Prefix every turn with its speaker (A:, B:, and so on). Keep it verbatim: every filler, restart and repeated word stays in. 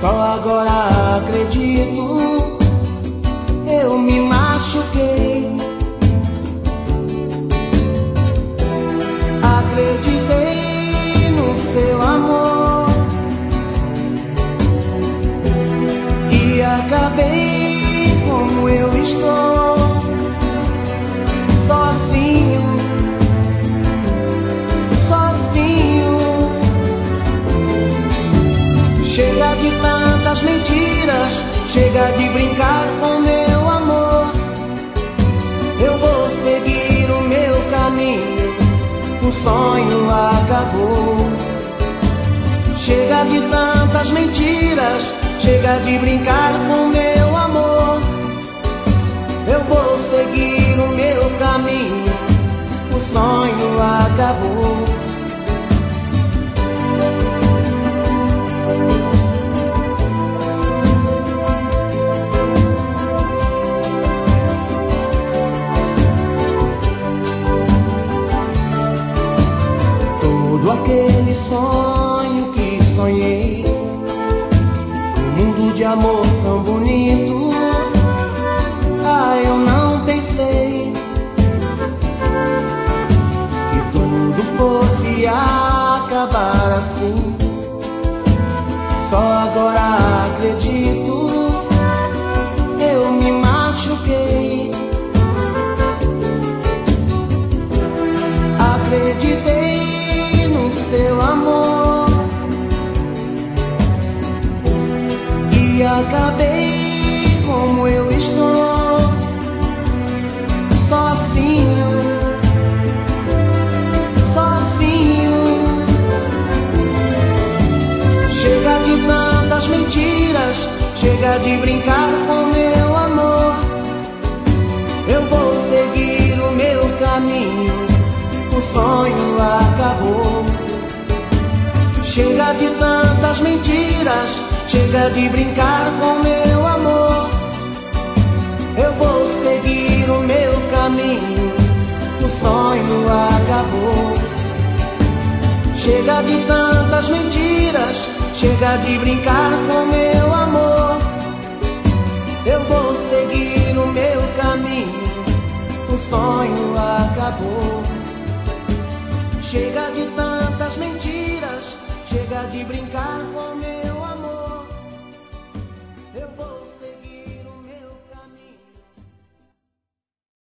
A: Só agora acredito, eu me machuquei. Acreditei no seu amor e acabei como eu estou, sozinho, sozinho. Chega de tantas mentiras, chega de brincar com meu amor. Eu vou seguir o meu caminho, o sonho acabou. Chega de tantas mentiras, chega de brincar com meu amor. Eu vou seguir o meu caminho, o sonho acabou. Todo aquele sonho que sonhei, um mundo de amor tão bonito, ah, eu não pensei que tudo fosse acabar assim. Só agora acredito, eu me machuquei. Acreditei no seu amor e acabei como eu estou, sozinho, sozinho. Chega de tantas mentiras, chega de brincar com meu amor. Eu vou seguir o meu caminho, o sonho acabou. Chega de tantas mentiras, chega de brincar com meu amor. Eu vou seguir o meu caminho, o sonho acabou. Chega de tantas mentiras, chega de brincar com meu amor. Eu vou seguir o meu caminho, o sonho acabou. Chega de tantas mentiras, chega de brincar.